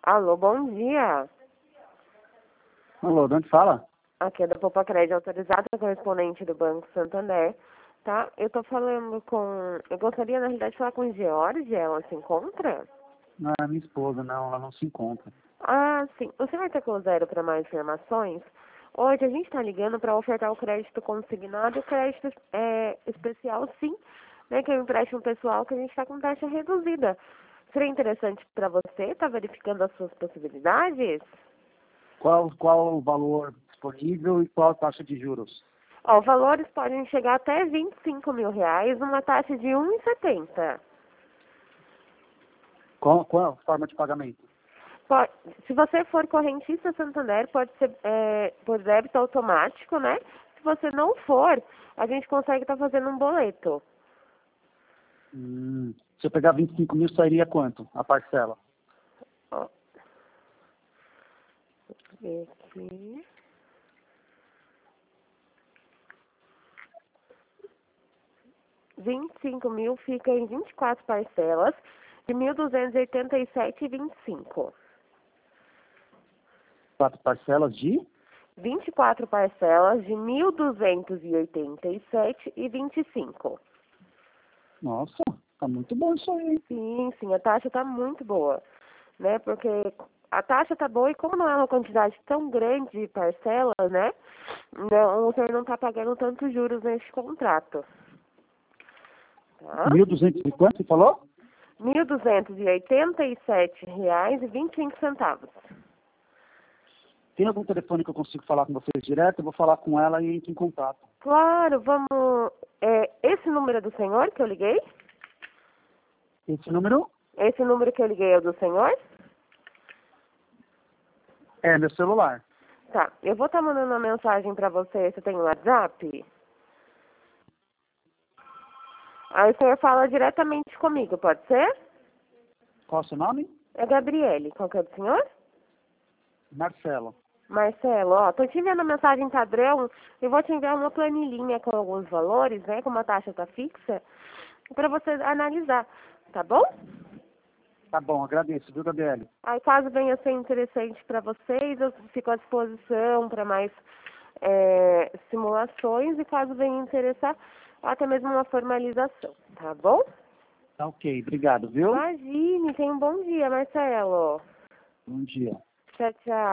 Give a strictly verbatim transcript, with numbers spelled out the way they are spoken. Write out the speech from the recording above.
Alô, bom dia. Alô, de onde fala? Aqui é da Poupa Crédito autorizada, correspondente do Banco Santander, tá? Eu tô falando com... Eu gostaria, na realidade, de falar com George, ela se encontra? Não é minha esposa, não, ela não se encontra. Ah, sim. Você vai ter com zero para mais informações? Hoje a gente está ligando para ofertar o crédito consignado e o crédito é, especial, sim, né? Que é um empréstimo pessoal que a gente está com taxa reduzida. Seria interessante para você estar verificando as suas possibilidades? Qual, qual o valor disponível e qual a taxa de juros? Ó, valores podem chegar até vinte e cinco mil reais, uma taxa de um vírgula setenta. Qual, qual a forma de pagamento? Pode, se você for correntista Santander, pode ser é, por débito automático, né? Se você não for, a gente consegue estar fazendo um boleto. Hum, se eu pegar vinte e cinco mil, sairia quanto a parcela? Ó, deixa eu ver aqui. vinte e cinco mil fica em vinte e quatro parcelas de mil duzentos e oitenta e sete reais e vinte e cinco. Quatro parcelas de? vinte e quatro parcelas de mil duzentos e oitenta e sete reais e vinte e cinco. Nossa, tá muito bom isso aí, hein? Sim, sim, a taxa está muito boa, né? Porque a taxa está boa e como não é uma quantidade tão grande de parcelas, né? Não, o senhor não está pagando tantos juros neste contrato. Tá? mil e duzentos e quanto você falou? mil duzentos e oitenta e sete reais e vinte e cinco centavos. Tem algum telefone que eu consigo falar com vocês direto? Eu vou falar com ela e entro em contato. Claro, vamos... É, esse número é do senhor que eu liguei? Esse número Esse número que eu liguei é o do senhor? é meu celular. Tá, eu vou estar mandando uma mensagem para você. Você tem o WhatsApp? Aí o senhor fala diretamente comigo, pode ser? Qual é o seu nome? É Gabriele. Qual que é do senhor? Marcelo. Marcelo, ó, tô te enviando a mensagem padrão. Eu vou te enviar uma planilhinha com alguns valores, né? Como a taxa tá fixa, para você analisar, tá bom? Tá bom, agradeço, viu, Gabriele? Aí, caso venha a ser interessante para vocês, eu fico à disposição para mais é, simulações e caso venha interessar, até mesmo uma formalização, tá bom? Tá ok, obrigado, viu? Imagine, tenha um bom dia, Marcelo. Bom dia. Tchau, tchau.